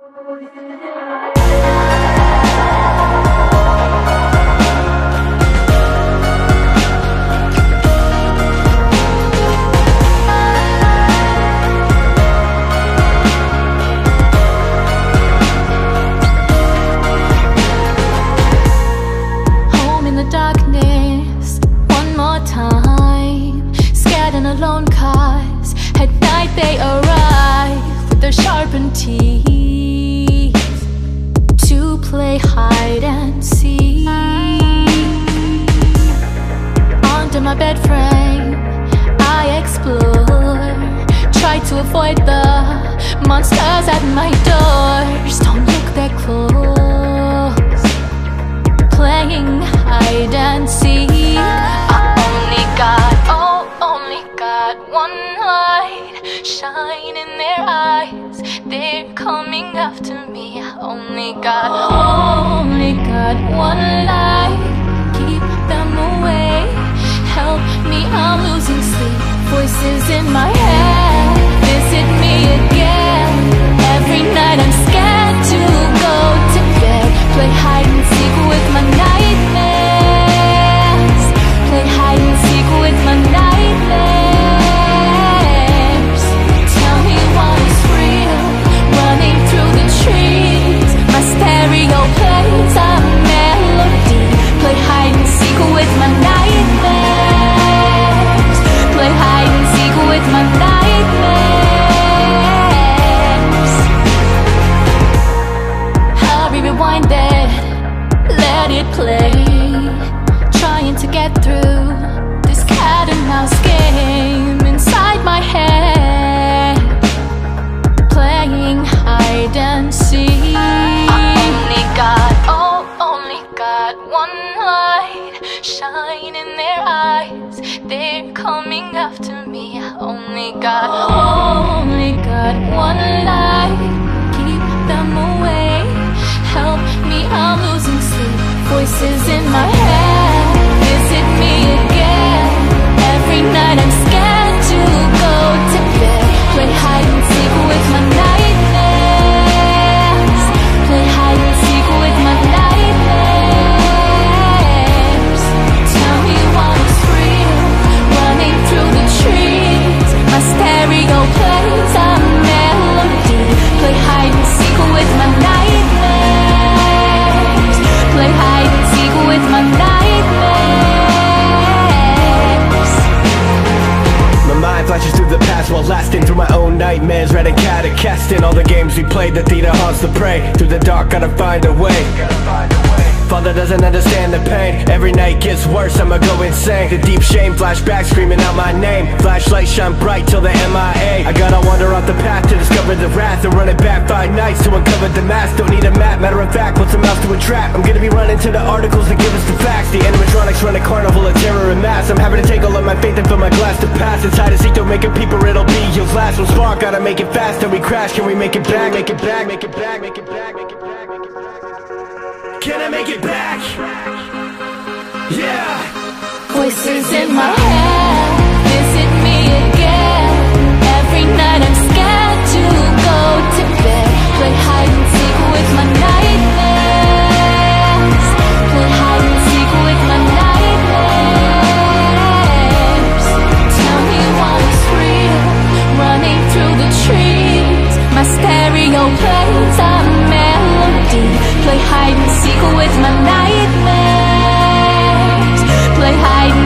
Home in the darkness, one more time. Scared and alone, cause at night they arrive with their sharpened teeth to play hide and seek. Under my bed frame, I explore, try to avoid the monsters at my doors. Don't look that close, playing hide and seek. I only got one light shine in their eyes. They're coming after me. I only got one light. Keep them away. Help me, I'm losing sleep. Voices in my head visit me again. Every night I'm scared to go to bed. Play hide and seek with my nightmares. Play hide and seek with my nightmares. Tell me what is real, running through the trees. My stereo plays a melody. Play hide and seek with my nightmares. Play hide and seek with my nightmares. Hurry, rewind it, let it play. Trying to get through this cat and mouse game inside my head. Playing hide and seek. I only got one light shine in their eyes. They're coming after me. I only got one light. Keep them away. Help me, I'm losing sleep. Voices in my head visit me again. Every night I'm scared to go to bed. Play hide and seek with my nightmares. Play hide and seek with my nightmares. Tell me what is real, running through the trees. My stereo plays a melody. Play hide and seek with my nightmares. Play hide and seek with my nightmares. My mind flashes through the past while lasting through my own nightmares. Red and catecasting all the games we played. The theater haunts the prey. Through the dark, gotta find a way. Father doesn't understand the pain. Every night gets worse, I'ma go insane. The deep shame, flashback screaming out my name. Flashlight shine bright till the MIA. I gotta wander off the path to discover the wrath, and run it back 5 nights to uncover the mask. Don't need a map, matter of fact, what's a mouse to a trap? I'm gonna be running to the articles that give us the facts. The animatronics run a carnival of terror and mass. I'm having to take all of my faith and fill my glass to pass. It's hide and seek, don't make it peeper, it'll be your last one spark. Gotta make it fast, then we crash. Can we make it back? Make it back, make it back, make it back, make it back, make it back. Can I make it back? Yeah. Voices in my head visit me again. Every night I'm scared to go to bed. Play hide and seek with my nightmares. Play hide and seek with my nightmares. Tell me what is real, running through the trees. My stereo plays a melody. Play hide and seek with my nightmares. Play hide